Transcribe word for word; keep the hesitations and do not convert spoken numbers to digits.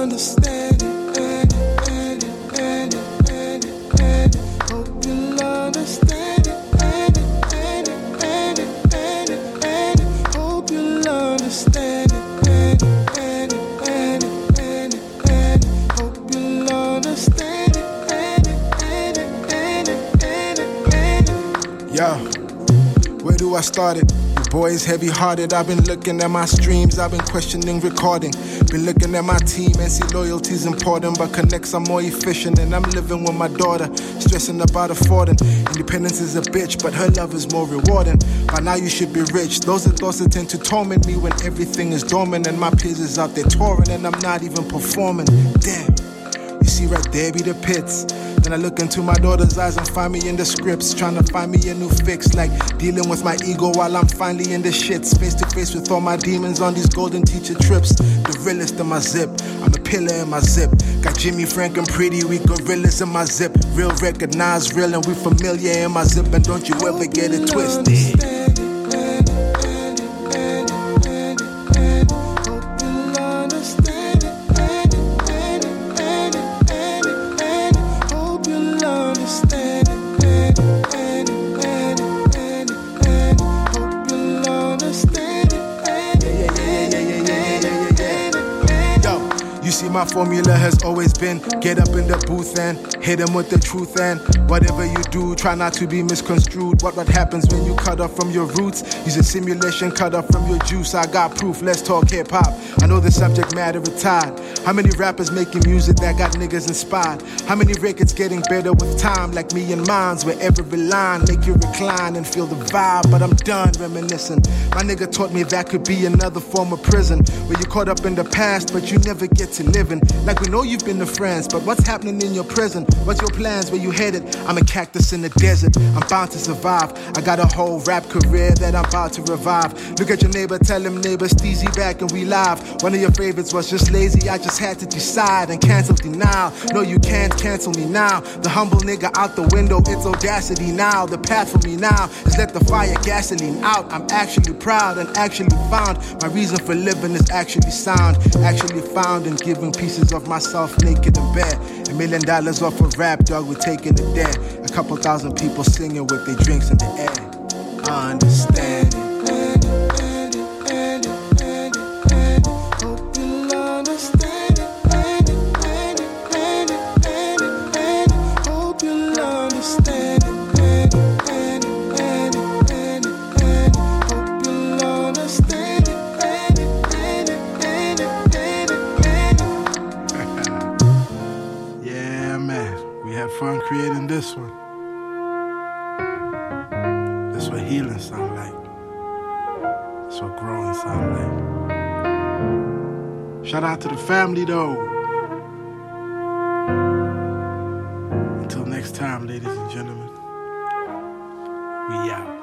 understand it, and it, and it, and it, and it, and it. Hope you'll understand it, and it, and it, and it, and it, and it. Hope you'll understand it, and it, and it, and it, and it, and it. Hope you'll understand it, and it, and it, and it, and it, and it. Yo, where do I start it? Boys heavy-hearted, I've been looking at my streams, I've been questioning recording. Been looking at my team and see loyalty's important, but connects are more efficient. And I'm living with my daughter, stressing about affording. Independence is a bitch, but her love is more rewarding. By now you should be rich. Those are thoughts that tend to torment me when everything is dormant and my peers is out there touring and I'm not even performing. Damn, you see right there be the pits. Then I look into my daughter's eyes and find me in the scripts, trying to find me a new fix, like dealing with my ego while I'm finally in the shits, face to face with all my demons on these golden teacher trips. The realest in my zip, I'm a pillar in my zip. Got Jimmy, Frank, and Pretty, we gorillas in my zip. Real recognize real and we familiar in my zip, and don't you ever get it twisted. My formula has always been get up in the booth and hit them with the truth, and whatever you do, try not to be misconstrued. What what happens when you cut off from your roots? Use a simulation, cut off from your juice. I got proof, let's talk hip-hop. I know the subject matter retired. How many rappers making music that got niggas inspired? How many records getting better with time, like me and mines, where every line make you recline and feel the vibe? But I'm done reminiscing. My nigga taught me that could be another form of prison, where you caught up in the past but you never get to live. Like we know you've been to friends, but what's happening in your prison? What's your plans? Where you headed? I'm a cactus in the desert, I'm bound to survive. I got a whole rap career that I'm about to revive. Look at your neighbor, tell him neighbor, Steezy back and we live. One of your favorites was just lazy, I just had to decide and cancel denial. No, you can't cancel me now. The humble nigga out the window, it's audacity now. The path for me now is let the fire gasoline out. I'm actually proud and actually found my reason for living is actually sound. Actually found and giving pieces of myself naked and bare. A million dollars off a rap, dog, we're taking it there. A couple thousand people singing with their drinks in the air. I understand it. Fun creating this one. That's what healing sound like. That's what growing sound like. Shout out to the family though. Until next time, ladies and gentlemen, we out.